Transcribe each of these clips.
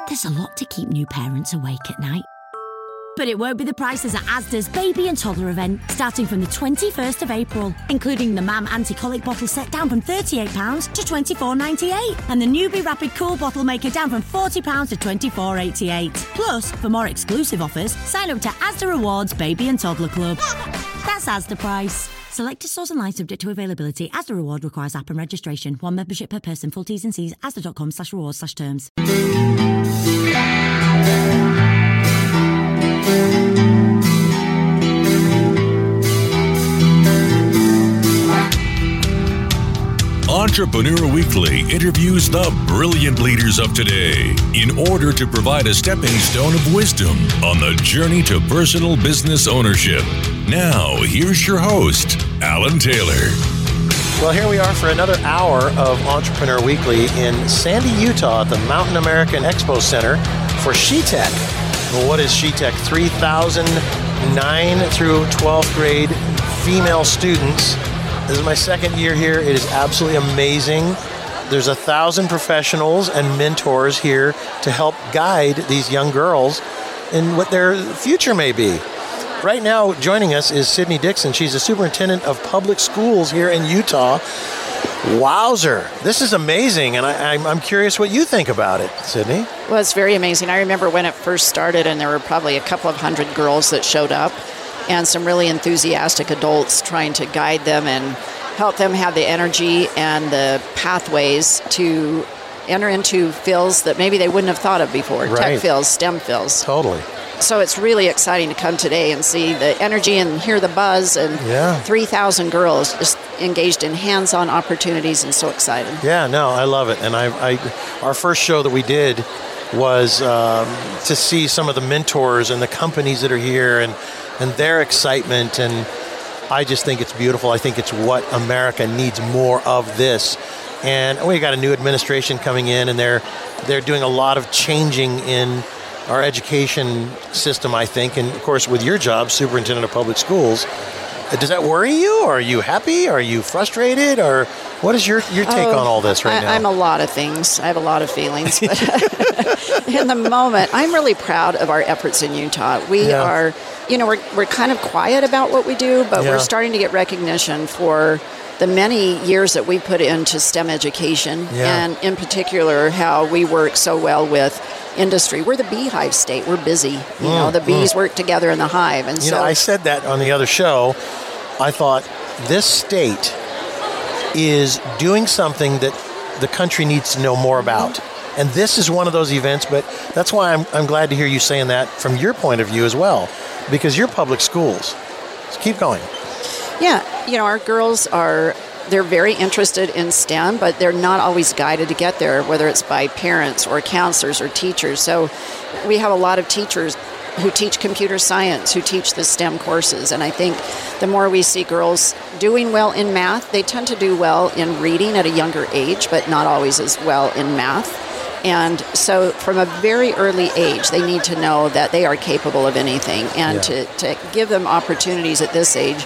There's a lot to keep new parents awake at night. But it won't be the prices at Asda's baby and toddler event, starting from the 21st of April, including the Mam anti-colic bottle set down from £38 to $24.98, and the Newbie Rapid Cool bottle maker down from £40 to $24.88. Plus, for more exclusive offers, sign up to Asda Rewards Baby and Toddler Club. That's Asda price. Selected stores and lines subject to availability. Asda Reward requires app and registration. One membership per person. Full T's and C's. Asda.com/rewards/terms. Entrepreneur Weekly interviews the brilliant leaders of today in order to provide a stepping stone of wisdom on the journey to personal business ownership. Now, here's your host, Alan Taylor. Well, here we are for another hour of Entrepreneur Weekly in Sandy, Utah at the Mountain American Expo Center for SheTech. Well, what is SheTech? 3,000 9 through 12th grade female students. This is my second year here. It is absolutely amazing. There's 1,000 professionals and mentors here to help guide these young girls in what their future may be. Right now, joining us is Sydney Dixon. She's the superintendent of public schools here in Utah. Wowzer, this is amazing, and I'm curious what you think about it, Sydney. Well, it's very amazing. I remember when it first started, and there were probably a couple of hundred girls that showed up, and some really enthusiastic adults trying to guide them and help them have the energy and the pathways to enter into fields that maybe they wouldn't have thought of before, right. Tech fields, STEM fields. Totally. So it's really exciting to come today and see the energy and hear the buzz, and 3,000 girls just engaged in hands-on opportunities, and so excited. Yeah, no, I love it. And our first show that we did was to see some of the mentors and the companies that are here and their excitement, and I just think it's beautiful. I think it's what America needs more of this. And we got a new administration coming in, and they're doing a lot of changing in our education system, I think. And of course, with your job, superintendent of public schools, does that worry you? Or are you happy? Are you frustrated? Or what is your take on all this right now? I'm a lot of things. I have a lot of feelings. But in the moment, I'm really proud of our efforts in Utah. We are, we're kind of quiet about what we do, but we're starting to get recognition for the many years that we put into STEM education, and in particular, how we work so well with industry. We're the beehive state. We're busy. The bees work together in the hive. And I said that on the other show. I thought this state is doing something that the country needs to know more about. And this is one of those events, but that's why I'm glad to hear you saying that from your point of view as well, because you're public schools. So keep going. Yeah, our girls they're very interested in STEM, but they're not always guided to get there, whether it's by parents or counselors or teachers. So we have a lot of teachers who teach computer science, who teach the STEM courses. And I think the more we see girls doing well in math, they tend to do well in reading at a younger age, but not always as well in math. And so from a very early age, they need to know that they are capable of anything. And to give them opportunities at this age,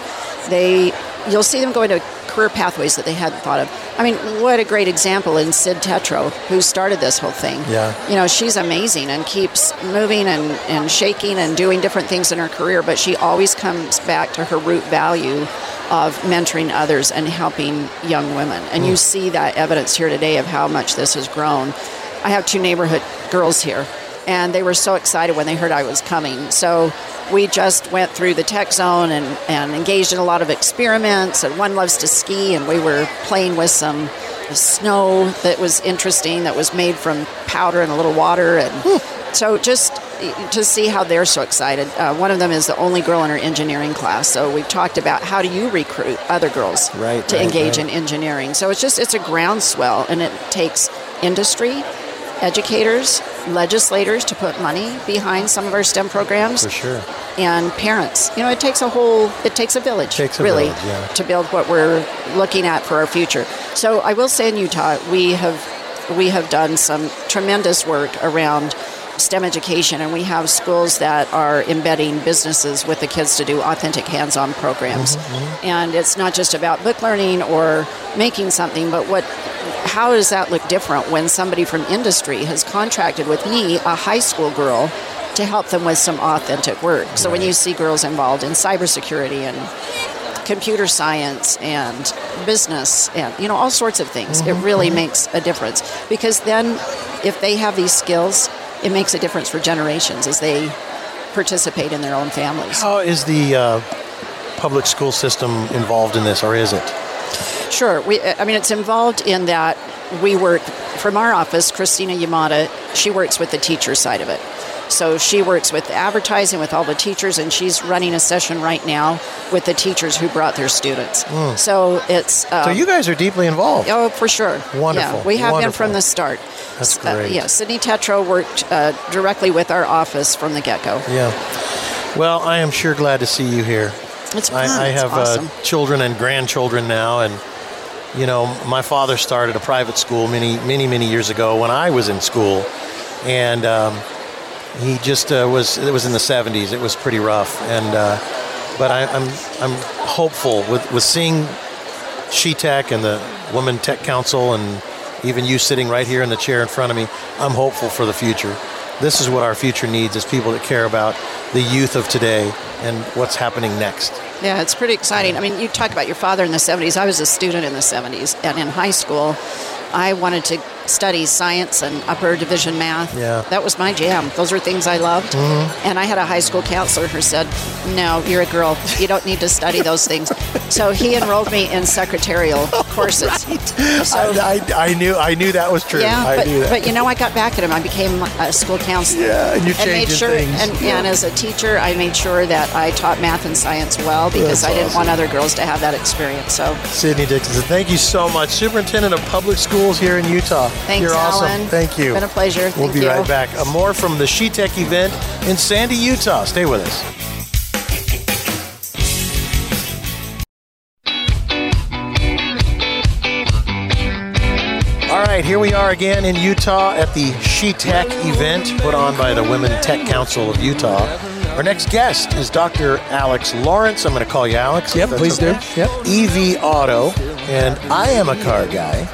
you'll see them going to career pathways that they hadn't thought of. I mean, what a great example in Sid Tetro, who started this whole thing. Yeah. She's amazing and keeps moving and shaking and doing different things in her career, but she always comes back to her root value of mentoring others and helping young women. And you see that evidence here today of how much this has grown. I have 2 neighborhood girls here, and they were so excited when they heard I was coming. So we just went through the tech zone and engaged in a lot of experiments, and one loves to ski, and we were playing with some snow that was interesting, that was made from powder and a little water. And so just to see how they're so excited. One of them is the only girl in her engineering class, so we talked about how do you recruit other girls to engage in engineering. So it's a groundswell, and it takes industry, educators, legislators to put money behind some of our STEM programs. For sure. And parents. It takes a village, to build what we're looking at for our future. So I will say in Utah, we have done some tremendous work around STEM education, and we have schools that are embedding businesses with the kids to do authentic hands-on programs. And it's not just about book learning or making something, but how does that look different when somebody from industry has contracted with me, a high school girl, to help them with some authentic work? So when you see girls involved in cybersecurity and computer science and business and, you know, all sorts of things, it really makes a difference. Because then if they have these skills, it makes a difference for generations as they participate in their own families. How is the public school system involved in this, or is it? Sure. It's involved in that we work, from our office, Christina Yamada, she works with the teacher side of it. So she works with advertising with all the teachers, and she's running a session right now with the teachers who brought their students. So it's... so you guys are deeply involved. Oh, for sure. Wonderful. Yeah, we have been from the start. That's great. Sydney Tetro worked directly with our office from the get-go. Yeah. Well, I am sure glad to see you here. It's fun. I It's have awesome. children and grandchildren now, and you know, my father started a private school many years ago when I was in school, and he just it was in the 70s. It was pretty rough, and but I'm hopeful with seeing SheTech and the Women Tech Council, and even you sitting right here in the chair in front of me. I'm hopeful for the future. This is what our future needs, is people that care about the youth of today and what's happening next. Yeah, it's pretty exciting. I mean, you talk about your father in the 70s. I was a student in the 70s, and in high school, I wanted to study science and upper division math. Yeah. That was my jam. Those were things I loved. And I had a high school counselor who said, no, you're a girl. You don't need to study those things. So he enrolled me in secretarial courses. Right. So, I knew that was true. yeah, I knew that. but you know, I got back at him. I became a school counselor. Yeah, and you're and made changing sure, things. And as a teacher, I made sure that I taught math and science well, because That's I didn't awesome. want other girls to have that experience. So Sydney Dixon, thank you so much. Superintendent of Public Schools here in Utah. thanks, You're awesome. Alan. Thank you. Been a pleasure. We'll Thank be you. right back. More from the SheTech event in Sandy, Utah. Stay with us. All right, here we are again in Utah at the SheTech event put on by the Women Tech Council of Utah. Our next guest is Dr. Alex Lawrence. I'm going to call you Alex. Yep, if that's please do. Yep. EV Auto, and I am a car guy,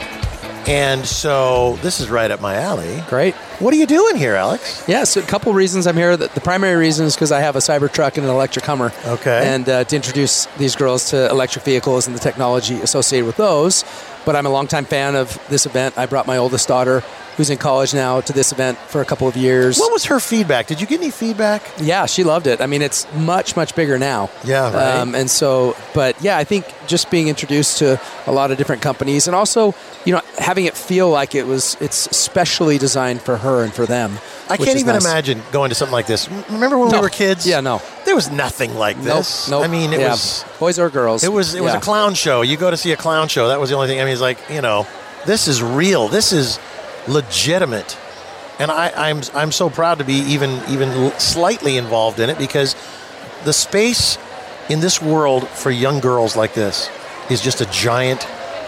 and so this is right up my alley. Great. What are you doing here, Alex? Yeah, so a couple reasons I'm here. The primary reason is because I have a Cybertruck and an electric Hummer. Okay. And to introduce these girls to electric vehicles and the technology associated with those. But I'm a longtime fan of this event. I brought my oldest daughter, who's in college now, to this event for a couple of years. What was her feedback? Did you get any feedback? Yeah, she loved it. I mean, it's much, much bigger now. Yeah, right. And so, but yeah, I think just being introduced to a lot of different companies, and also, you know, having it feel like it's specially designed for her and for them. I which can't is even nice. imagine going to something like this. Remember when we No. were kids? Yeah, no. There was nothing like this. Nope. I mean, it Yeah. was... boys or girls. It was Yeah. a clown show. You go to see a clown show. That was the only thing. I mean, it's like, you know, this is real. This is legitimate. And I'm so proud to be even slightly involved in it, because the space in this world for young girls like this is just a giant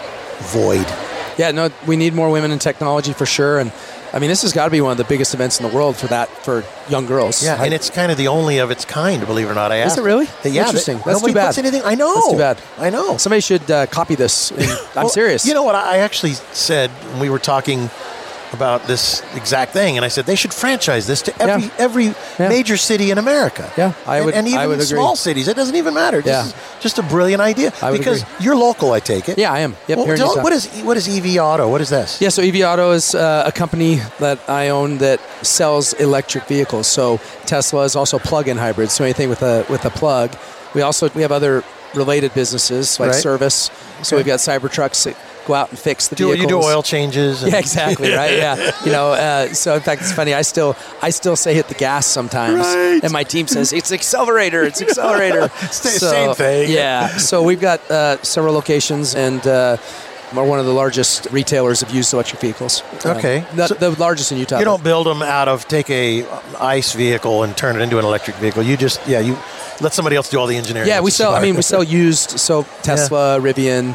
void. Yeah, no, we need more women in technology for sure. And I mean, this has got to be one of the biggest events in the world for young girls. Yeah, and it's kind of the only of its kind, believe it or not. I asked. Is it really? Yeah, Interesting. That's nobody too bad. puts anything. I know. That's too bad. I know. Somebody should copy this. And I'm Well, serious. You know what? I actually said when we were talking about this exact thing, and I said they should franchise this to every Yeah. major city in America. Yeah, I would- and even I would agree. small cities. It doesn't even matter. Yeah. This is just a brilliant idea. I would because agree. you're local, I take it. Yeah, I am. Yep, Well, here in Utah. what is EV Auto? What is this? Yeah, so EV Auto is a company that I own that sells electric vehicles. So Tesla is also plug-in hybrids, so anything with a plug. We have other related businesses like Right. service. So we've got Cybertrucks that go out and fix the vehicles. You do oil changes. Yeah, exactly. Right. Yeah. You know. So in fact, it's funny. I still say hit the gas sometimes, Right. and my team says it's accelerator. It's accelerator. Same thing. Yeah. So we've got several locations, and we're one of the largest retailers of used electric vehicles. Okay. The largest in Utah. You don't build them out of take a ICE vehicle and turn it into an electric vehicle. You just you let somebody else do all the engineering. Yeah, we It's sell. smart. I mean, we sell used. So Tesla, Rivian,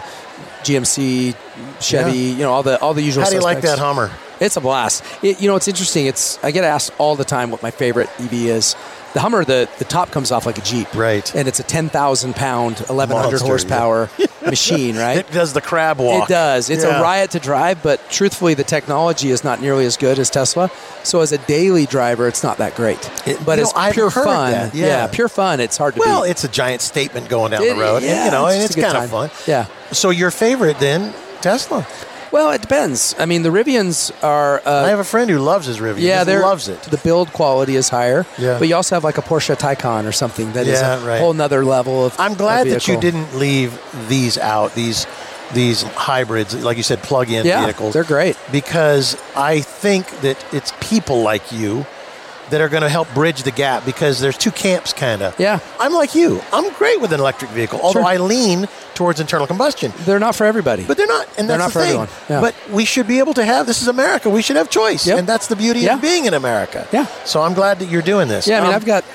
GMC, Chevy. Yeah. You know, all the usual. How do you like suspects. that Hummer? It's a blast. You know, it's interesting. I get asked all the time what my favorite EV is. The Hummer, the top comes off like a Jeep. Right. And it's a 10,000-pound, 1,100 Monster, horsepower machine, right? It does the crab walk. It does. It's a riot to drive, but truthfully, the technology is not nearly as good as Tesla. So as a daily driver, it's not that great. But it's pure fun. That, pure fun. It's hard to beat. Well, it's a giant statement going down the road. Yeah, and it's kind of fun. Yeah. So your favorite then, Tesla? Well, it depends. I mean, the Rivians are... I have a friend who loves his Rivian. Yeah, he loves it. The build quality is higher. Yeah. But you also have like a Porsche Taycan or something that is a whole nother level of I'm glad that you didn't leave these out, these hybrids, like you said, plug-in vehicles. They're great. Because I think that it's people like you that are going to help bridge the gap, because there's two camps kind of. Yeah. I'm like you. I'm great with an electric vehicle, although I lean towards internal combustion. They're not for everybody. But they're not, and they're that's not the for thing. everyone. Yeah. But we should be able to have, this is America, we should have choice. Yep. And that's the beauty of being in America. Yeah. So I'm glad that you're doing this. Yeah, I mean, I've got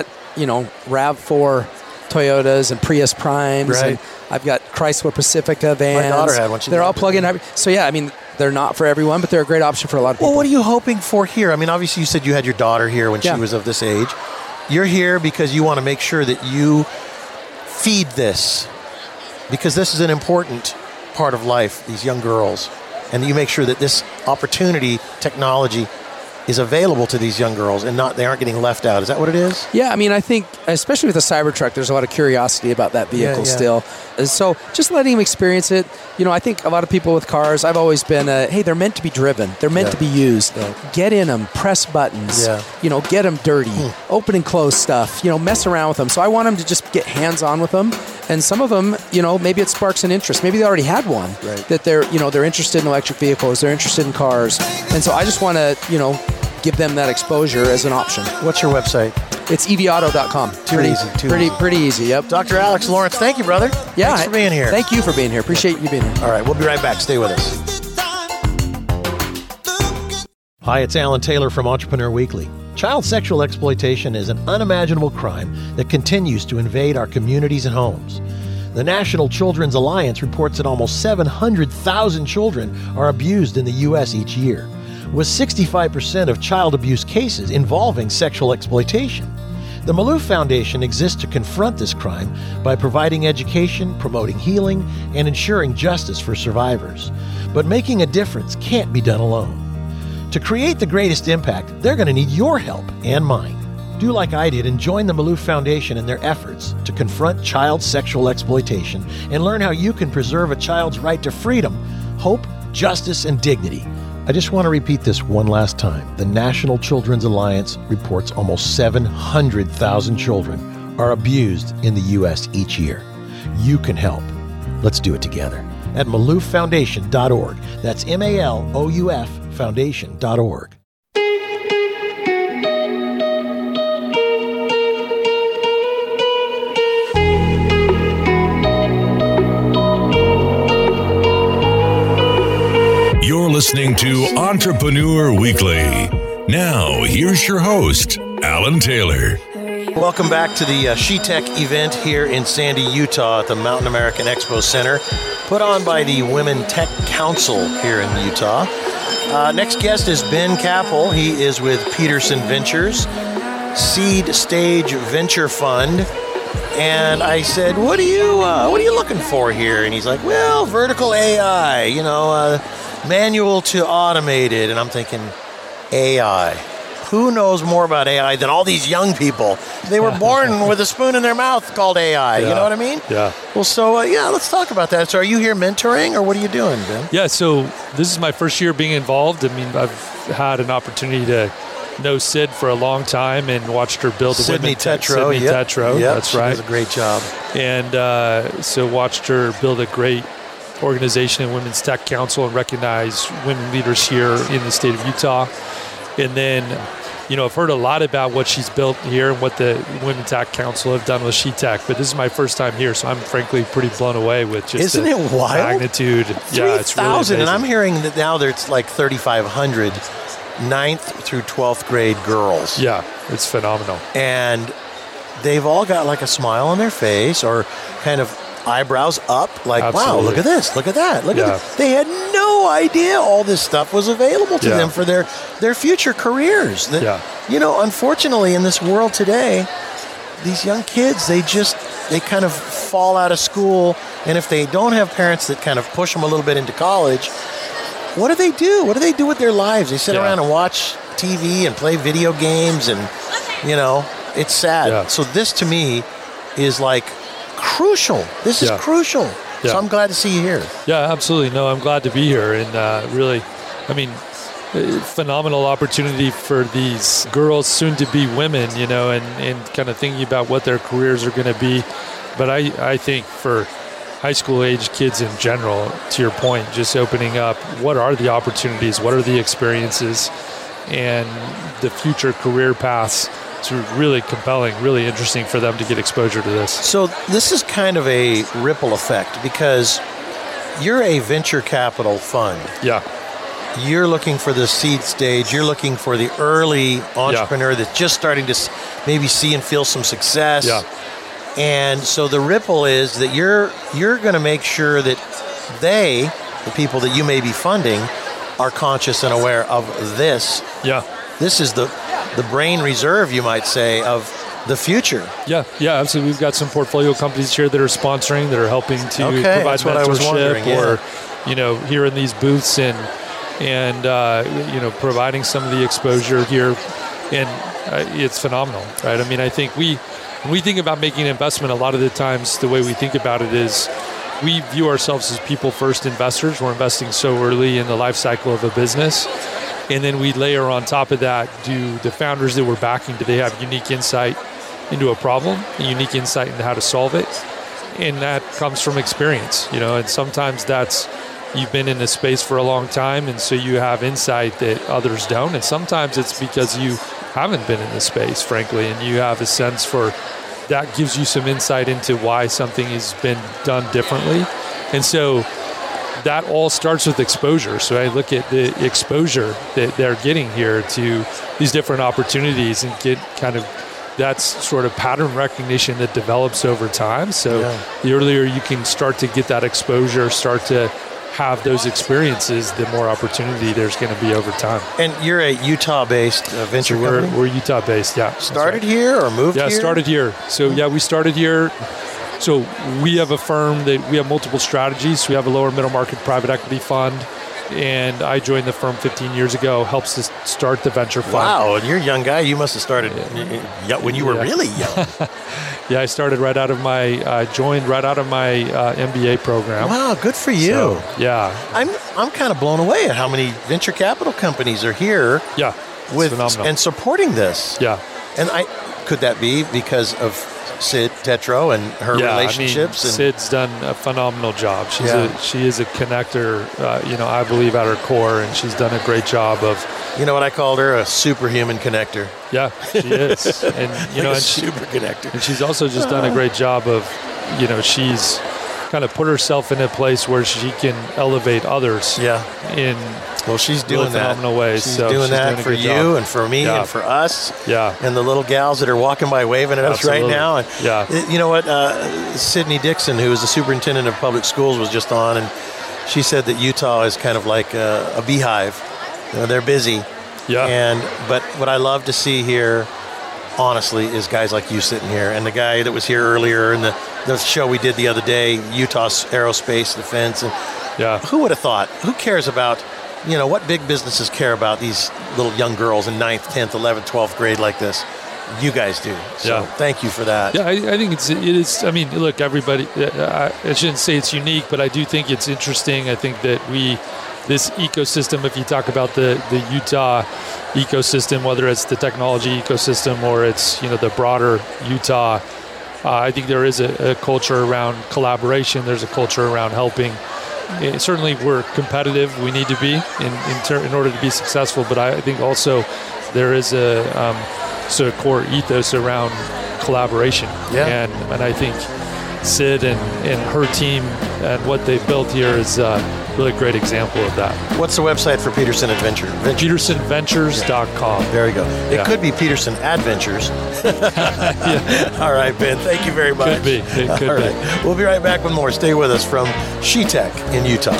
RAV4 Toyotas and Prius Primes. Right. And I've got Chrysler Pacifica vans. My daughter had one. They're all plug-in hybrid. So yeah, I mean, they're not for everyone, but they're a great option for a lot of people. Well, what are you hoping for here? I mean, obviously you said you had your daughter here when she was of this age. You're here because you want to make sure that you feed this, because this is an important part of life, these young girls, and you make sure that this opportunity, technology, is available to these young girls and they aren't getting left out. Is that what it is? Yeah, I mean, I think, especially with the Cybertruck, there's a lot of curiosity about that vehicle still. And so just letting them experience it, I think a lot of people with cars, I've always been, hey, they're meant to be driven. They're meant to be used. Yeah. Get in them, press buttons, get them dirty, open and close stuff, mess around with them. So I want them to just get hands-on with them. And some of them, maybe it sparks an interest. Maybe they already had one, that they're interested in electric vehicles, they're interested in cars. And so I just want to, give them that exposure as an option. What's your website? It's evauto.com. Pretty easy, yep. Dr. Alex Lawrence, thank you, brother. Yeah. Thanks for being here. Thank you for being here. Appreciate you being here. All right, we'll be right back. Stay with us. Hi, it's Alan Taylor from Entrepreneur Weekly. Child sexual exploitation is an unimaginable crime that continues to invade our communities and homes. The National Children's Alliance reports that almost 700,000 children are abused in the U.S. each year, with 65% of child abuse cases involving sexual exploitation. The Maloof Foundation exists to confront this crime by providing education, promoting healing, and ensuring justice for survivors. But making a difference can't be done alone. To create the greatest impact, they're going to need your help and mine. Do like I did and join the Maloof Foundation in their efforts to confront child sexual exploitation and learn how you can preserve a child's right to freedom, hope, justice, and dignity. I just want to repeat this one last time. The National Children's Alliance reports almost 700,000 children are abused in the U.S. each year. You can help. Let's do it together at MaloofFoundation.org. That's MALOUF Foundation.org. You're listening to Entrepreneur Weekly. Now, here's your host, Alan Taylor. Welcome back to the SheTech event here in Sandy, Utah at the Mountain American Expo Center, put on by the Women Tech Council here in Utah. Next guest is Ben Capel. He is with Peterson Ventures, Seed Stage Venture Fund. And I said, what are you looking for here? And he's like, well, vertical AI, manual to automated. And I'm thinking, AI. Who knows more about AI than all these young people? They were born with a spoon in their mouth called AI. You know what I mean? Yeah. Well, so, let's talk about that. So are you here mentoring, or what are you doing, Ben? Yeah, so this is my first year being involved. I mean, I've had an opportunity to know Sid for a long time and watched her build the Sydney Women Tetro. Tetro, that's right. She does a great job. And so watched her build a great organization in Women's Tech Council and recognize women leaders here in the state of Utah. And then, I've heard a lot about what she's built here and what the Women's Tech Council have done with SheTech, but this is my first time here, so I'm frankly pretty blown away with just Isn't it wild? Magnitude. 3,000, yeah, it's really amazing. And I'm hearing that now there's like 3,500 9th through 12th grade girls. Yeah, it's phenomenal. And they've all got like a smile on their face, or kind of eyebrows up, like, Absolutely. wow, look at this, look at that, look at that. They had no idea all this stuff was available to them for their future careers. You know, unfortunately, in this world today, these young kids, they kind of fall out of school, and if they don't have parents that kind of push them a little bit into college, what do they do? What do they do with their lives? They sit around and watch TV and play video games, and, you know, it's sad. Yeah. So this, to me, is like crucial. This is crucial. So I'm glad to see you here. Yeah, absolutely. No, I'm glad to be here. And really, I mean, phenomenal opportunity for these girls, soon to be women, you know, and kind of thinking about what their careers are going to be. But I think for high school age kids in general, to your point, just opening up, what are the opportunities, what are the experiences, and the future career paths. It's really compelling, really interesting for them to get exposure to this. So this is kind of a ripple effect, because you're a venture capital fund. Yeah. You're looking for the seed stage. You're looking for the early entrepreneur that's just starting to maybe see and feel some success. Yeah. And so the ripple is that you're going to make sure that the people that you may be funding, are conscious and aware of this. Yeah. This is the brain reserve, you might say, of the future. Yeah, absolutely. We've got some portfolio companies here that are sponsoring, that are helping to provide mentorship, or, you know, here in these booths and you know, providing some of the exposure here. And it's phenomenal, right? I mean, I think when we think about making an investment, a lot of the times the way we think about it is we view ourselves as people-first investors. We're investing so early in the life cycle of a business. And then we layer on top of that, do the founders that we're backing, do they have unique insight into a problem, a unique insight into how to solve it? And that comes from experience, you know, and sometimes that's, you've been in this space for a long time, and so you have insight that others don't. And sometimes it's because you haven't been in this space, frankly, and you have a sense for, that gives you some insight into why something has been done differently. And so that all starts with exposure. So I look at the exposure that they're getting here to these different opportunities, and get kind of, that's sort of pattern recognition that develops over time. So the earlier you can start to get that exposure, start to have those experiences, the more opportunity there's going to be over time. And you're a Utah-based venture company? We're Utah-based, yeah. Started here or moved here? Yeah, started here. So we started here. So we have a firm that we have multiple strategies. We have a lower middle market private equity fund, and I joined the firm 15 years ago, helps us start the venture fund. Wow, and you're a young guy. You must have started when you were really young. Yeah, I started joined right out of my MBA program. Wow, good for you. So, yeah. I'm kind of blown away at how many venture capital companies are here. Yeah, with and supporting this. Yeah. And could that be because of Sid Tetro and her relationships? I mean, Sid's done a phenomenal job. She is a connector, you know, I believe at her core, and she's done a great job of. You know what I called her? A superhuman connector. Yeah, she is, and you know, and super connector. And she's also just done a great job of, you know, she's kind of put herself in a place where she can elevate others. Yeah. Well, she's doing really phenomenal ways. She's doing that for you job. And for me and for us. Yeah. And the little gals that are walking by waving at us right now. And you know what? Sydney Dixon, who is the superintendent of public schools, was just on, and she said that Utah is kind of like a beehive. You know, they're busy. Yeah. But what I love to see here, honestly, is guys like you sitting here, and the guy that was here earlier in the show we did the other day, Utah Aerospace Defense. And who would have thought? Who cares about, you know, what big businesses care about these little young girls in 9th, 10th, 11th, 12th grade like this? You guys do. So thank you for that. Yeah, I think it is. I mean, look, everybody, I shouldn't say it's unique, but I do think it's interesting. I think that this ecosystem, if you talk about the Utah ecosystem, whether it's the technology ecosystem or it's, you know, the broader Utah, I think there is a culture around collaboration. There's a culture around helping. Certainly we're competitive. We need to be in order to be successful, but I think also there is a sort of core ethos around collaboration. Yeah. And I think Sid and her team and what they've built here is really great example of that. What's the website for Peterson Adventure? PetersonVentures.com. There you go. It could be Peterson Adventures. All right, Ben. Thank you very much. Could be. It could All right. be. We'll be right back with more. Stay with us from SheTech in Utah.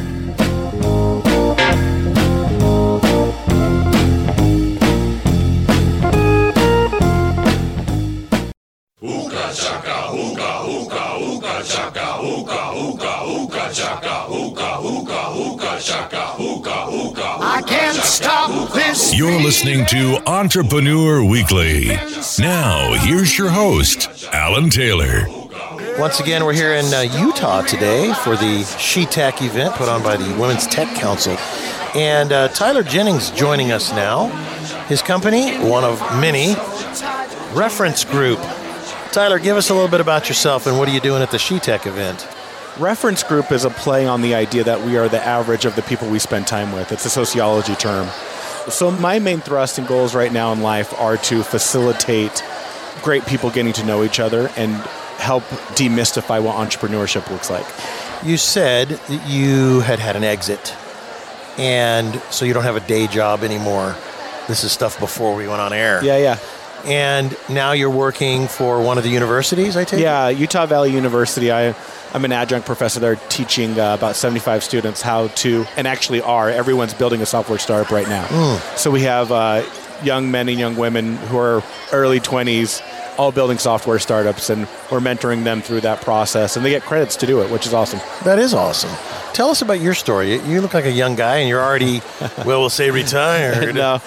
I can't stop this. You're listening to Entrepreneur Weekly. Now, here's your host, Alan Taylor. Once again, we're here in Utah today for the SheTech event put on by the Women's Tech Council. And Tyler Jennings joining us now. His company, one of many, Reference Group. Tyler, give us a little bit about yourself and what are you doing at the SheTech event? Reference group is a play on the idea that we are the average of the people we spend time with. It's a sociology term. So my main thrust and goals right now in life are to facilitate great people getting to know each other and help demystify what entrepreneurship looks like. You said that you had an exit, and so you don't have a day job anymore. This is stuff before we went on air. Yeah. And now you're working for one of the universities, I take it? Yeah, Utah Valley University. I'm an adjunct professor there teaching about 75 students how to, and actually everyone's building a software startup right now. So we have young men and young women who are early 20s, all building software startups, and we're mentoring them through that process, and they get credits to do it, which is awesome. That is awesome. Tell us about your story. You look like a young guy, and you're already, we'll say retired. No.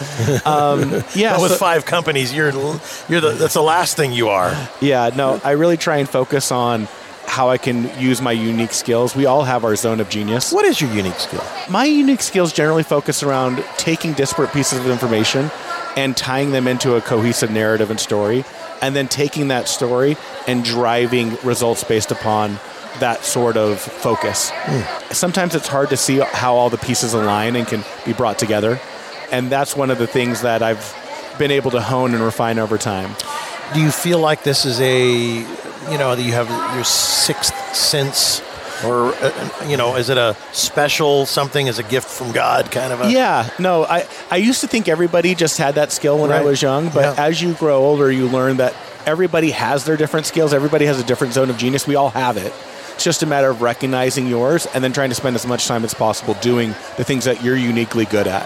But with 5 companies, that's the last thing you are. Yeah, no, I really try and focus on how I can use my unique skills. We all have our zone of genius. What is your unique skill? My unique skills generally focus around taking disparate pieces of information and tying them into a cohesive narrative and story, and then taking that story and driving results based upon that sort of focus. Sometimes it's hard to see how all the pieces align and can be brought together, and that's one of the things that I've been able to hone and refine over time. Do you feel like this is that you have your sixth sense, or, is it a special something, as a gift from God kind of a... Yeah, no, I used to think everybody just had that skill when I was young, but as you grow older, you learn that everybody has their different skills. Everybody has a different zone of genius. We all have it. It's just a matter of recognizing yours and then trying to spend as much time as possible doing the things that you're uniquely good at.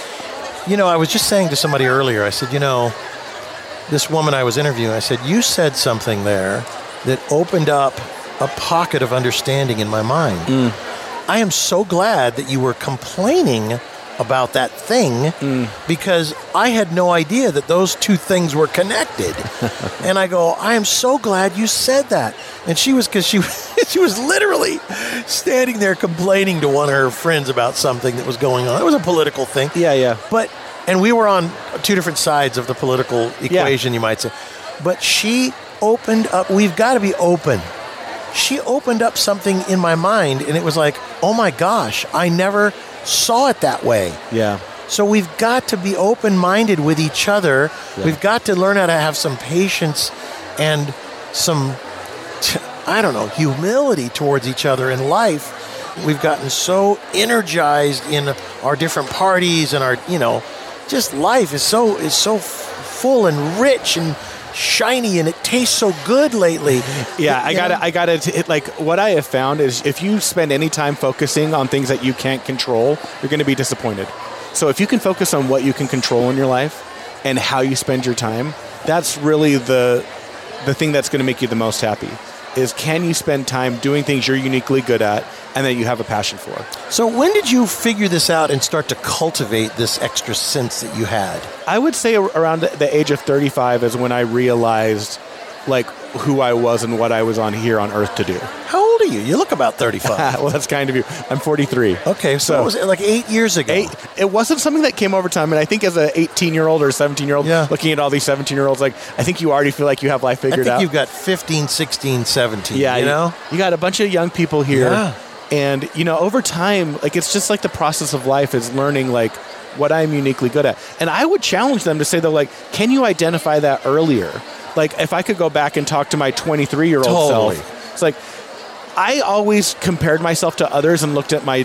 I was just saying to somebody earlier, I said, this woman I was interviewing, I said, you said something there that opened up a pocket of understanding in my mind. I am so glad that you were complaining about that thing because I had no idea that those two things were connected. And I go, I am so glad you said that. And she was literally standing there complaining to one of her friends about something that was going on. It was a political thing. Yeah. And we were on 2 different sides of the political equation, you might say. But she opened up, we've got to be open. She opened up something in my mind, and it was like, oh my gosh, I never saw it that way. Yeah. So we've got to be open-minded with each other. Yeah. We've got to learn how to have some patience and some, humility towards each other in life. We've gotten so energized in our different parties and our, just life is so full and rich and shiny, and it tastes so good lately. Yeah, I gotta what I have found is if you spend any time focusing on things that you can't control, you're going to be disappointed. So if you can focus on what you can control in your life and how you spend your time, that's really the thing that's going to make you the most happy. Is can you spend time doing things you're uniquely good at and that you have a passion for? So when did you figure this out and start to cultivate this extra sense that you had? I would say around the age of 35 is when I realized who I was and what I was on here on Earth to do. How old are you? You look about 35. Well, that's kind of you. I'm 43. Okay, so what was it, like 8 years ago? It wasn't something that came over time, and I think as an 18-year-old or 17-year-old, looking at all these 17-year-olds, I think you already feel like you have life figured out. I think you've got 15, 16, 17, you got a bunch of young people here. Yeah. And, over time, it's just like the process of life is learning, what I'm uniquely good at. And I would challenge them to say, though, can you identify that earlier? If I could go back and talk to my 23-year-old self, it's I always compared myself to others and looked at my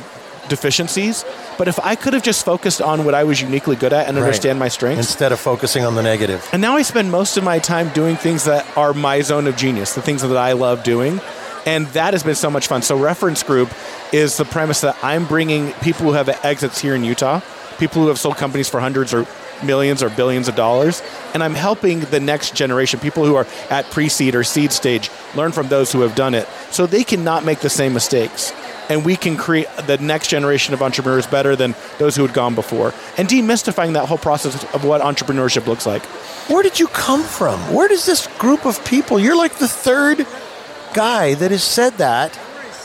deficiencies. But if I could have just focused on what I was uniquely good at and understand my strengths. Instead of focusing on the negative. And now I spend most of my time doing things that are my zone of genius, the things that I love doing. And that has been so much fun. So Reference Group is the premise that I'm bringing people who have exits here in Utah, people who have sold companies for hundreds or millions or billions of dollars, and I'm helping the next generation, people who are at pre-seed or seed stage, learn from those who have done it so they can not make the same mistakes. And we can create the next generation of entrepreneurs better than those who had gone before. And demystifying that whole process of what entrepreneurship looks like. Where did you come from? Where does this group of people, you're like the third guy that has said that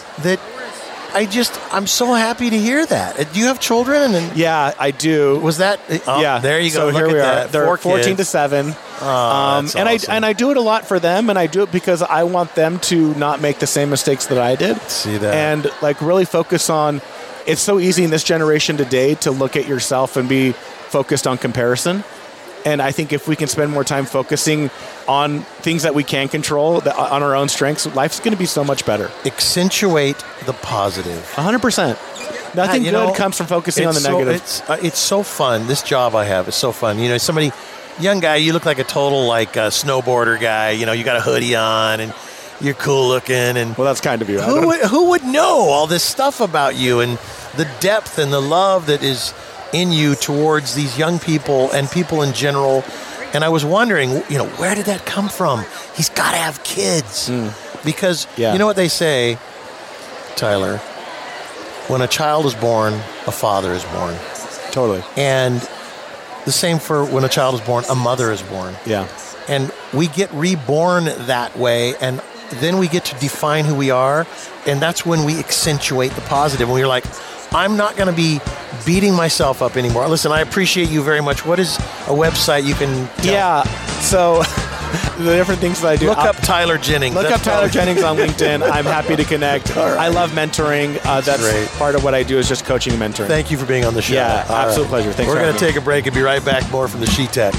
I'm so happy to hear that. Do you have children? Yeah, I do. Was that? Yeah. There you go. So here we are. They're 14 kids. to 7. That's awesome. And I do it a lot for them, and I do it because I want them to not make the same mistakes that I did. See that. And really focus on, it's so easy in this generation today to look at yourself and be focused on comparison. And I think if we can spend more time focusing on things that we can control, on our own strengths, life's going to be so much better. Accentuate the positive. 100%. Nothing good comes from focusing on the negative. It's so fun. This job I have is so fun. Somebody, young guy, you look like a total snowboarder guy. You got a hoodie on and you're cool looking. And well, that's kind of you. Who would know all this stuff about you and the depth and the love that is in you towards these young people and people in general? And I was wondering, where did that come from? He's got to have kids. Because you know what they say, Tyler? When a child is born, a father is born. Totally. And the same for when a child is born, a mother is born. Yeah. And we get reborn that way, and then we get to define who we are, and that's when we accentuate the positive. When you're like, I'm not going to be beating myself up anymore. Listen, I appreciate you very much. What is a website you can tell? Yeah, so the different things that I do. Look up Tyler Jennings. Look up Tyler Jennings on LinkedIn. I'm happy to connect. Right. I love mentoring. That's great. Part of what I do is just coaching and mentoring. Thank you for being on the show. Yeah, absolute pleasure. Thanks. We're going to take a break and be right back. More from the SheTech.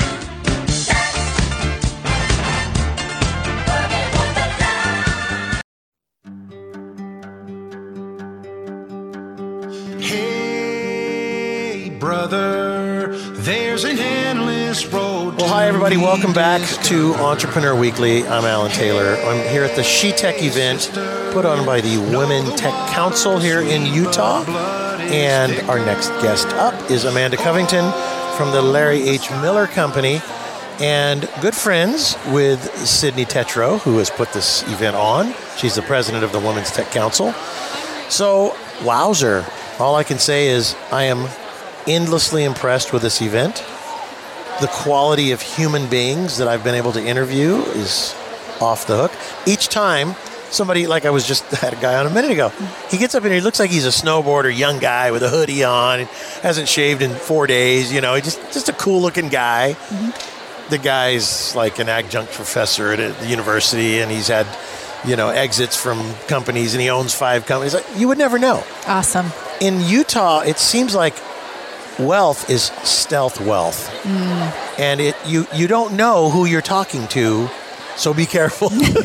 Brother, there's an endless road. Well, hi, everybody. Welcome back to Entrepreneur Weekly. I'm Alan Taylor. I'm here at the SheTech event put on by the Women Tech Council here in Utah. And our next guest up is Amanda Covington from the Larry H. Miller Company and good friends with Sydney Tetro, who has put this event on. She's the president of the Women's Tech Council. So, wowzer. All I can say is I am endlessly impressed with this event. The quality of human beings that I've been able to interview is off the hook. Each time, somebody, like I was just had a guy on a minute ago, he gets up here, he looks like he's a snowboarder, young guy with a hoodie on, hasn't shaved in 4 days, just a cool looking guy. Mm-hmm. The guy's like an adjunct professor at the university, and he's had, exits from companies, and he owns 5 companies. You would never know. Awesome. In Utah, it seems like wealth is stealth wealth. And you don't know who you're talking to, so be careful.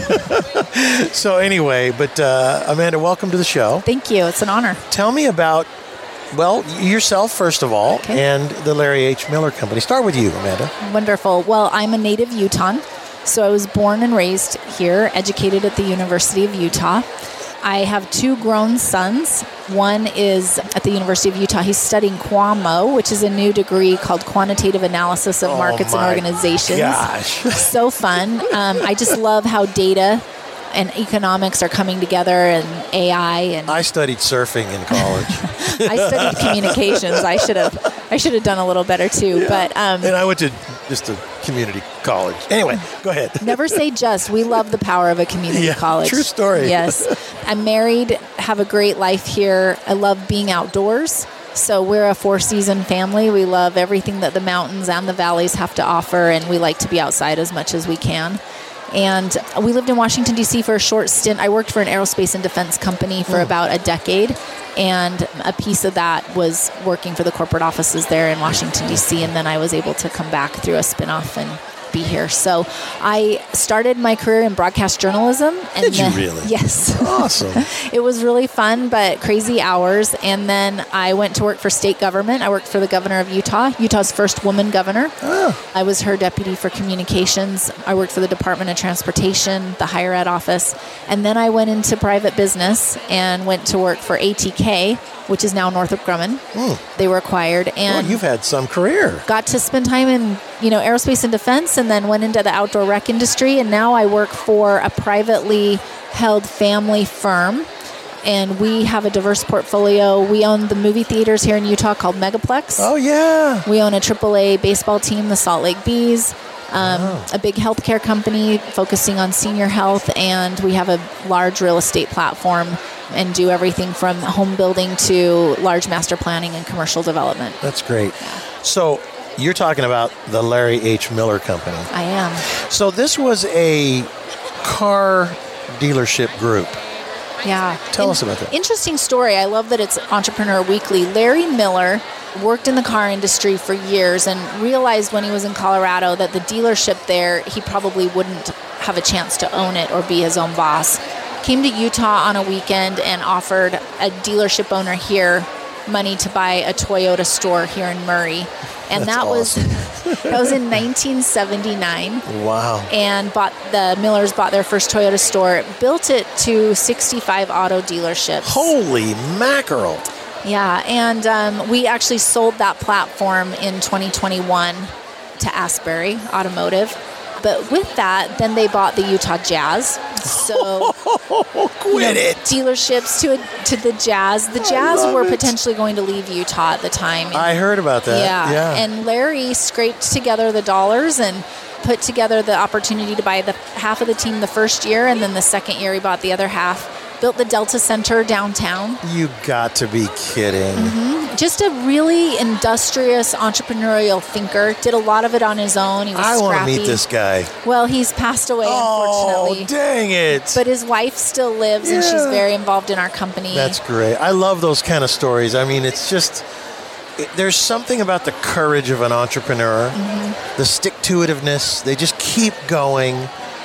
So anyway, but Amanda, welcome to the show. Thank you. It's an honor. Tell me about, yourself first of all, and the Larry H. Miller Company. Start with you, Amanda. Wonderful. Well, I'm a native Utahn, so I was born and raised here, educated at the University of Utah. I have 2 grown sons. One is at the University of Utah. He's studying QAMO, which is a new degree called Quantitative Analysis of Markets and Organizations. Gosh. So fun. I just love how data and economics are coming together, and AI. And I studied surfing in college. I studied communications. I should have done a little better too. Yeah. But and I went to just a community college. Anyway, go ahead. Never say just. We love the power of a community college. True story. Yes. I'm married, have a great life here. I love being outdoors. So we're a 4-season family. We love everything that the mountains and the valleys have to offer, and we like to be outside as much as we can. And we lived in Washington, D.C. for a short stint. I worked for an aerospace and defense company for about a decade, and a piece of that was working for the corporate offices there in Washington, D.C., and then I was able to come back through a spinoff and be here. So I started my career in broadcast journalism. And Did you really? Yes. Awesome. It was really fun, but crazy hours. And then I went to work for state government. I worked for the governor of Utah, Utah's first woman governor. Oh. I was her deputy for communications. I worked for the Department of Transportation, the higher ed office. And then I went into private business and went to work for ATK, which is now Northrop Grumman. They were acquired. And Well, you've had some career. got to spend time in, aerospace and defense, and then went into the outdoor rec industry. And now I work for a privately held family firm. And we have a diverse portfolio. We own the movie theaters here in Utah called Megaplex. Oh, yeah. We own a AAA baseball team, the Salt Lake Bees, a big healthcare company focusing on senior health, and we have a large real estate platform and do everything from home building to large master planning and commercial development. That's great. So you're talking about the Larry H. Miller Company. I am. So this was a car dealership group. Yeah. Tell us about that. Interesting story. I love that it's Entrepreneur Weekly. Larry Miller worked in the car industry for years and realized when he was in Colorado that the dealership there, he probably wouldn't have a chance to own it or be his own boss. Came to Utah on a weekend and offered a dealership owner here money to buy a Toyota store here in Murray. And That's that awesome. was in 1979. Wow. And the Millers bought their first Toyota store, built it to 65 auto dealerships. Holy mackerel. Yeah, and we actually sold that platform in 2021 to Asbury Automotive. But with that, then they bought the Utah Jazz. So Quit it. dealerships to the Jazz. The Jazz were potentially going to leave Utah at the time. I heard about that. Yeah. And Larry scraped together the dollars and put together the opportunity to buy the half of the team the first year, and then the second year he bought the other half. Built the Delta Center downtown. You got to be kidding. Just a really industrious entrepreneurial thinker. Did a lot of it on his own. He was I want to scrappy. meet this guy. Well, he's passed away, unfortunately. Oh, dang it. But his wife still lives, and she's Yeah. very involved in our company. That's great. I love those kind of stories. I mean, it's just, there's something about the courage of an entrepreneur, the stick-to-itiveness. They just keep going,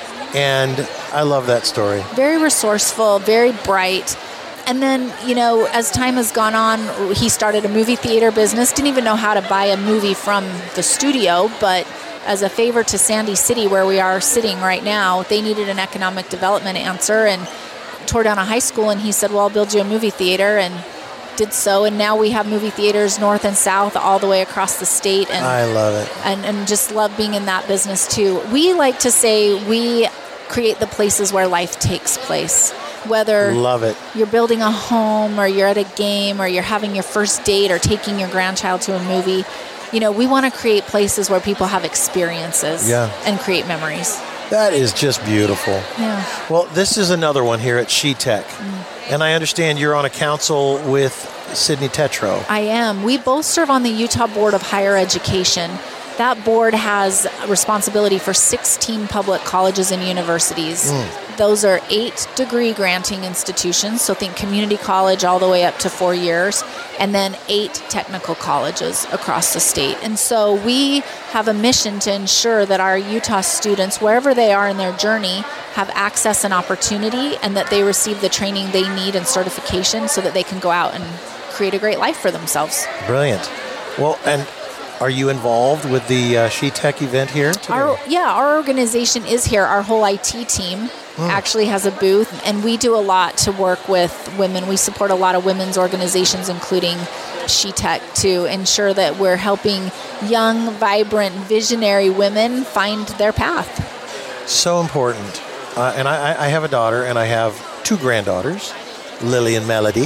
and I love that story. Very resourceful, very bright. And then, as time has gone on, he started a movie theater business. Didn't even know how to buy a movie from the studio, but as a favor to Sandy City, where we are sitting right now, they needed an economic development answer and tore down a high school. And he said, well, I'll build you a movie theater, and did so. And now we have movie theaters north and south all the way across the state. And I love it. And just love being in that business too. We like to say we create the places where life takes place. Whether Love it. you're building a home or you're at a game or you're having your first date or taking your grandchild to a movie, we want to create places where people have experiences and create memories. That is just beautiful. Yeah. Well, this is another one here at SheTech. And I understand you're on a council with Sydney Tetro. I am. We both serve on the Utah Board of Higher Education. That board has responsibility for 16 public colleges and universities. Those are 8 degree granting institutions, so think community college all the way up to 4 years, and then 8 technical colleges across the state. And so we have a mission to ensure that our Utah students, wherever they are in their journey, have access and opportunity, and that they receive the training they need and certification so that they can go out and create a great life for themselves. Brilliant. Well, and are you involved with the SheTech event here today? Our organization is here. Our whole IT team actually has a booth, and we do a lot to work with women. We support a lot of women's organizations, including SheTech, to ensure that we're helping young, vibrant, visionary women find their path. So important. And I have a daughter, and I have 2 granddaughters, Lily and Melody.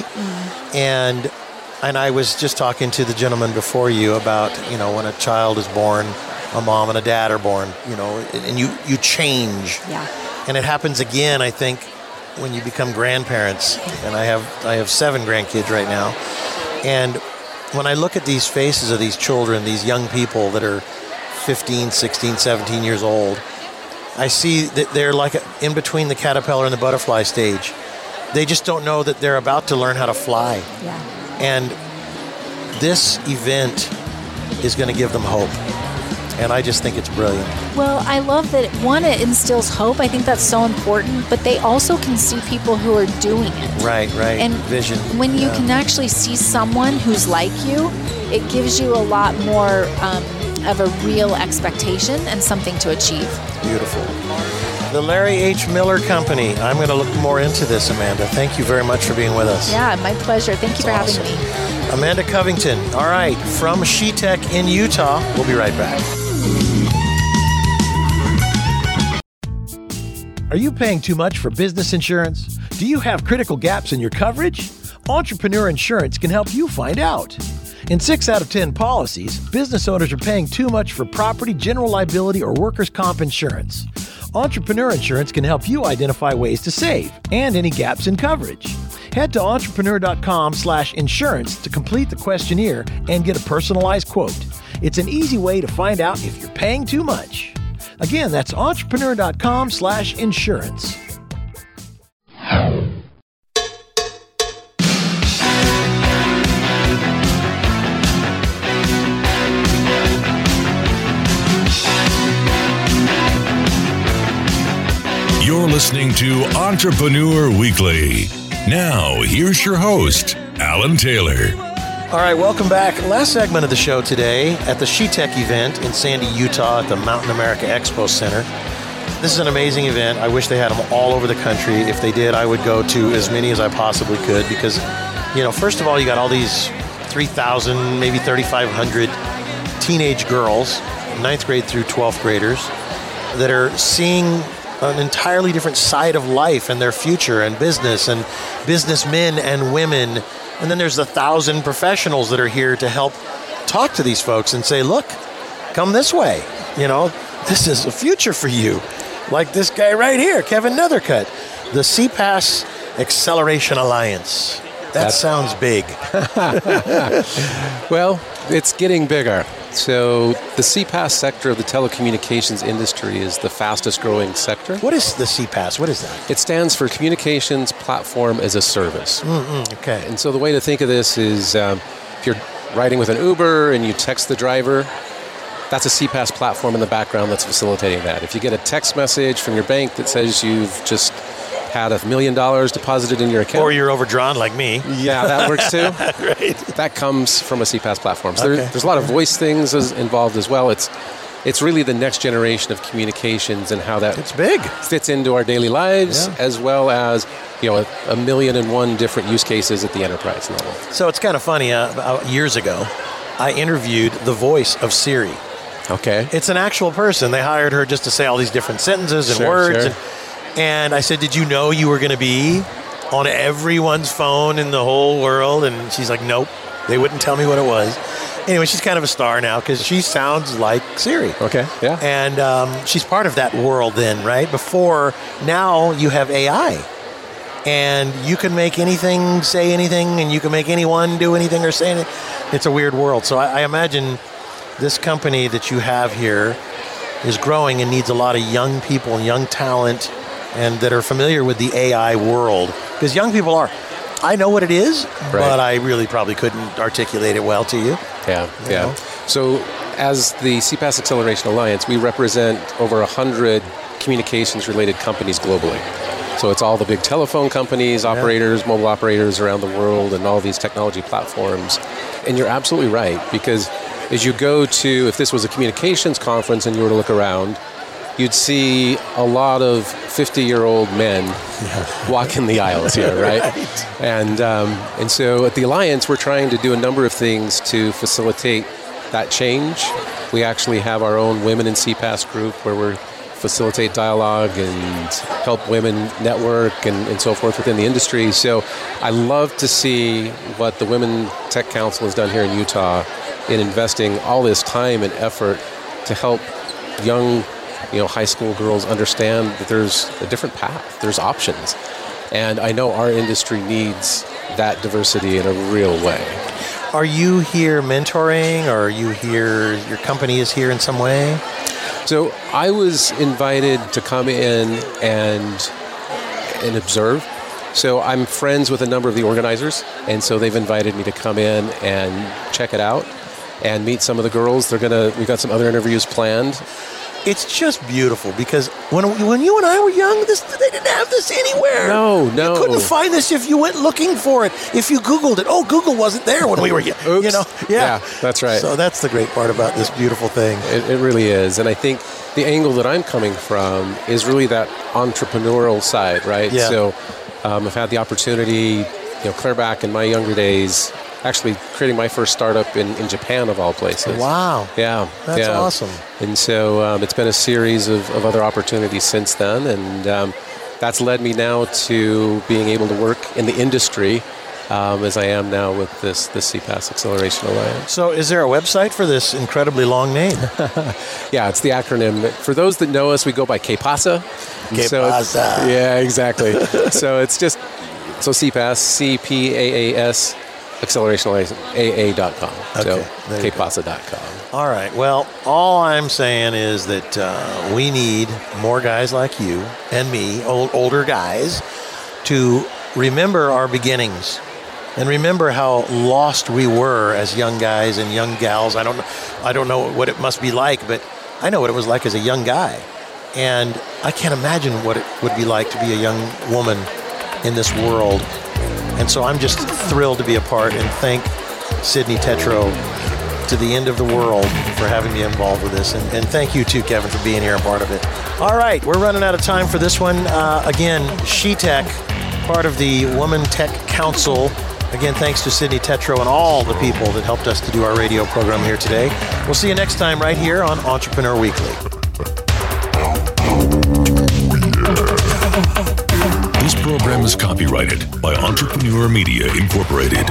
And I was just talking to the gentleman before you about, when a child is born, a mom and a dad are born, and you change. Yeah. And it happens again, I think, when you become grandparents. And I have 7 grandkids right now. And when I look at these faces of these children, these young people that are 15, 16, 17 years old, I see that they're like in between the caterpillar and the butterfly stage. They just don't know that they're about to learn how to fly. Yeah. And this event is going to give them hope. And I just think it's brilliant. Well, I love that, one, it instills hope. I think that's so important, but they also can see people who are doing it. Right. And vision. When you can actually see someone who's like you, it gives you a lot more of a real expectation and something to achieve. Beautiful. The Larry H. Miller Company. I'm going to look more into this, Amanda. Thank you very much for being with us. Yeah, my pleasure. Thank you for having me. Amanda Covington. All right, from SheTech in Utah. We'll be right back. Are you paying too much for business insurance? Do you have critical gaps in your coverage? Entrepreneur Insurance can help you find out. In 6 out of 10 policies, business owners are paying too much for property, general liability, or workers' comp insurance. Entrepreneur Insurance can help you identify ways to save and any gaps in coverage. Head to entrepreneur.com/insurance to complete the questionnaire and get a personalized quote. It's an easy way to find out if you're paying too much. Again, that's entrepreneur.com/insurance. You're listening to Entrepreneur Weekly. Now, here's your host, Alan Taylor. All right, welcome back. Last segment of the show today at the SheTech event in Sandy, Utah at the Mountain America Expo Center. This is an amazing event. I wish they had them all over the country. If they did, I would go to as many as I possibly could because, first of all, you got all these 3,000, maybe 3,500 teenage girls, 9th grade through 12th graders, that are seeing an entirely different side of life and their future and business and businessmen and women. And then there's the 1,000 professionals that are here to help talk to these folks and say, look, come this way. This is a future for you. Like this guy right here, Kevin Nethercutt, the CPaaS Acceleration Alliance. That sounds big. Well, it's getting bigger. So the CPaaS sector of the telecommunications industry is the fastest growing sector. What is the CPaaS? What is that? It stands for Communications Platform as a Service. Okay. And so the way to think of this is if you're riding with an Uber and you text the driver, that's a CPaaS platform in the background that's facilitating that. If you get a text message from your bank that says you've just had $1 million deposited in your account. Or you're overdrawn like me. Yeah, that works too. Right. That comes from a CPaaS platform. So Okay. there's a lot of voice things involved as well. It's really the next generation of communications and how that It's big. fits into our daily lives, as well as a million and one different use cases at the enterprise level. So it's kind of funny. About years ago, I interviewed the voice of Siri. Okay. It's an actual person. They hired her just to say all these different sentences and words. Sure. And I said, did you know you were going to be on everyone's phone in the whole world? And she's like, nope. They wouldn't tell me what it was. Anyway, she's kind of a star now because she sounds like Siri. Okay, yeah. And she's part of that world then, right? Now you have AI. And you can make anything say anything, and you can make anyone do anything or say anything. It's a weird world. So I imagine this company that you have here is growing and needs a lot of young people and young talent and that are familiar with the AI world. Because young people I know what it is, but I really probably couldn't articulate it well to you. Yeah. So as the CPaaS Acceleration Alliance, we represent over 100 communications-related companies globally. So it's all the big telephone companies, operators, mobile operators around the world, and all these technology platforms. And you're absolutely right, because as you go to, if this was a communications conference and you were to look around, you'd see a lot of 50-year-old men walking the aisles here, right? And so at the Alliance, we're trying to do a number of things to facilitate that change. We actually have our own Women in CPaaS group where we facilitate dialogue and help women network and so forth within the industry. So I love to see what the Women Tech Council has done here in Utah in investing all this time and effort to help young high school girls understand that there's a different path, there's options. And I know our industry needs that diversity in a real way. Are you here mentoring, or are you here, your company is here in some way? So I was invited to come in and observe. So I'm friends with a number of the organizers, and so they've invited me to come in and check it out. and meet some of the girls. We've got some other interviews planned. It's just beautiful because when you and I were young, they didn't have this anywhere. No. You couldn't find this if you went looking for it. If you Googled it, Google wasn't there when we were young. Oops. You know? Yeah, that's right. So that's the great part about this beautiful thing. It really is. And I think the angle that I'm coming from is really that entrepreneurial side, right? Yeah. So I've had the opportunity, clear back in my younger days, actually creating my first startup in Japan, of all places. Wow. Yeah. That's awesome. And so it's been a series of other opportunities since then, and that's led me now to being able to work in the industry as I am now with this CPaaS Acceleration Alliance. So is there a website for this incredibly long name? Yeah, it's the acronym. For those that know us, we go by KPASA. KPASA. Yeah, exactly. So it's just, CPaaS, CPAAS, Acceleration Alliance, AA.com. Okay, so KPASA.com. All right. Well, all I'm saying is that we need more guys like you and me, older guys, to remember our beginnings and remember how lost we were as young guys and young gals. I don't know what it must be like, but I know what it was like as a young guy. And I can't imagine what it would be like to be a young woman in this world. And so I'm just thrilled to be a part, and thank Sydney Tetreault to the end of the world for having me involved with this. And thank you too, Kevin, for being here and part of it. All right, we're running out of time for this one. Again, SheTech, part of the Woman Tech Council. Again, thanks to Sydney Tetreault and all the people that helped us to do our radio program here today. We'll see you next time right here on Entrepreneur Weekly. This program is copyrighted by Entrepreneur Media Incorporated.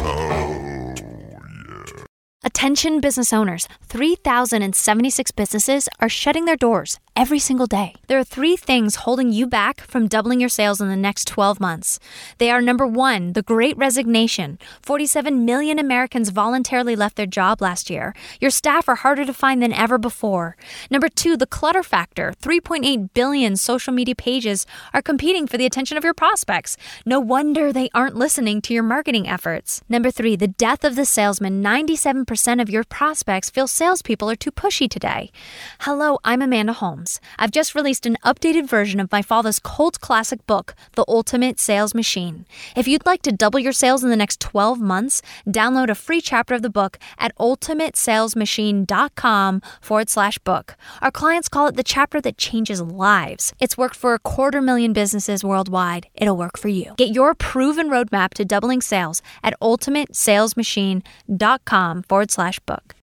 Attention business owners, 3,076 businesses are shutting their doors every single day. There are 3 things holding you back from doubling your sales in the next 12 months. They are: number 1, the Great Resignation. 47 million Americans voluntarily left their job last year. Your staff are harder to find than ever before. Number 2, the clutter factor. 3.8 billion social media pages are competing for the attention of your prospects. No wonder they aren't listening to your marketing efforts. Number 3, the death of the salesman. 97% of your prospects feel salespeople are too pushy today. Hello, I'm Amanda Holmes. I've just released an updated version of my father's cult classic book, The Ultimate Sales Machine. If you'd like to double your sales in the next 12 months, download a free chapter of the book at ultimatesalesmachine.com/book. Our clients call it the chapter that changes lives. It's worked for 250,000 businesses worldwide. It'll work for you. Get your proven roadmap to doubling sales at ultimatesalesmachine.com/book.